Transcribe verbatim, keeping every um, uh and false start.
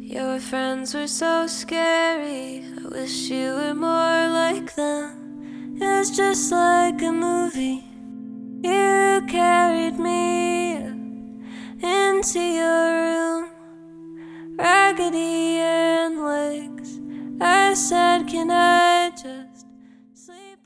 Your friends were so scary, I wish you were more like them. It was just like a movie. You carried me into your room, raggedy and legs. I said, can I just